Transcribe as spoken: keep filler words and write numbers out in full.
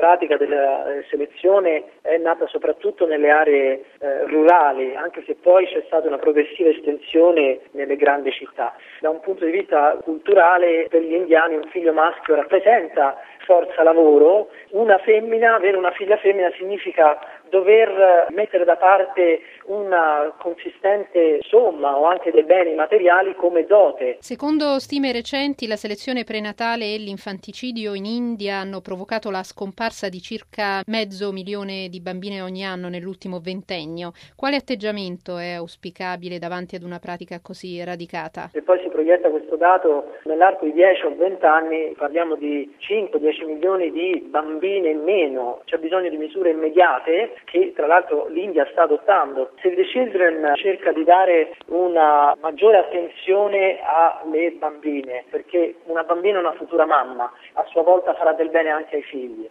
pratica della eh, selezione è nata soprattutto nelle aree eh, rurali, anche se poi c'è stata una progressiva estensione nelle grandi città. Da un punto di vista culturale, per gli indiani un figlio maschio rappresenta forza lavoro, una femmina, avere una figlia femmina significa dover mettere da parte una consistente somma o anche dei beni materiali come dote. Secondo stime recenti, la selezione prenatale e l'infanticidio in India hanno provocato la scomparsa di circa mezzo milione di bambine ogni anno nell'ultimo ventennio. Quale atteggiamento è auspicabile davanti ad una pratica così radicata? Se poi si proietta questo dato nell'arco di dieci o venti anni, parliamo di cinque dieci milioni di bambine in meno. C'è bisogno di misure immediate che tra l'altro l'India sta adottando. Save the Children cerca di dare una maggiore attenzione alle bambine, perché una bambina è una futura mamma, a sua volta farà del bene anche ai figli.